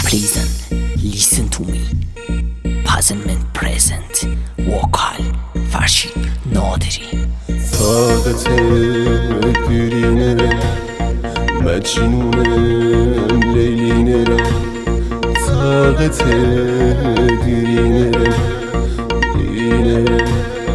Please listen to me. Present present وکال فرشید نادری. طاقت دیری نرم مجنونم لیلی نرم. طاقت دیری نرم دینرم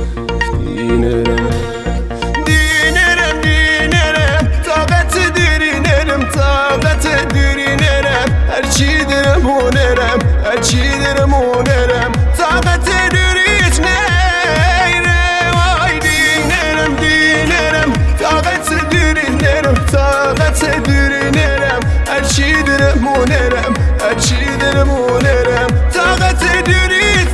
طاقت دیری نرم طاقت دیری نرم هرچی درم هنرم هرچی درم هنرم طاقت دیریت نرم وای دینرم طاقت دیری نرم طاقت دیری نرم هرچی درم هنرم هرچی درم هنرم طاقت دیریت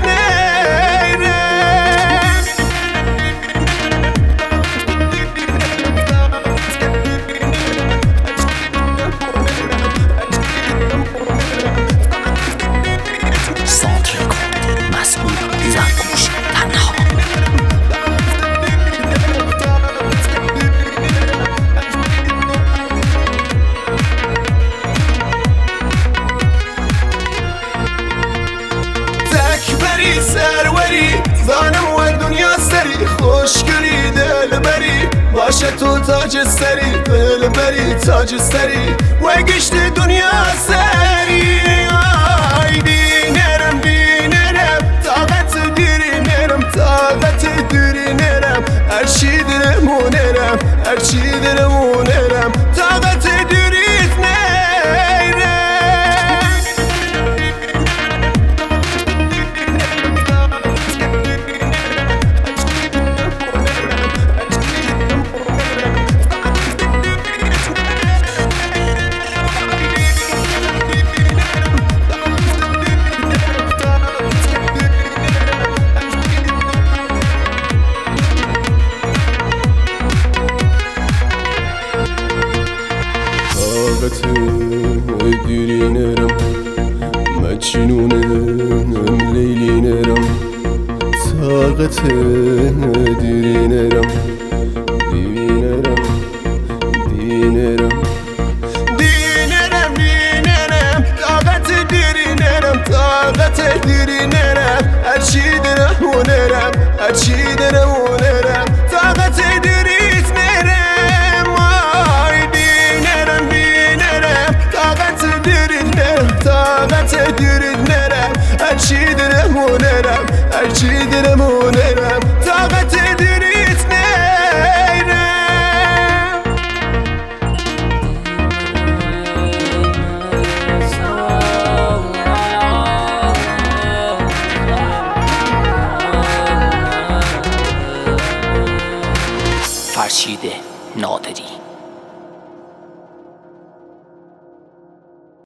زانم و دنیا سری خوشگلی دل بری باشه تو تاج سری دل بری تاج سری و گشت دنیا سری آی دینرم طاقت دیری نرم طاقت دیری نرم هرچی درم هنرم هرچی درم هنرم طاقت دیریت نرم. طاقت دیری نرم مجنونم لیلی نرم. طاقت دیری نرم طاقت دیری نرم طاقت دیری نرم هرچی درم هنرم هرچی درم هنرم طاقت دیریت نرم وای دینرم طاقت دیری نرم طاقت دیری نرم هرچی درم هنرم هرچی درم هنرم طاقت دیریت نرم. فرشید نادری.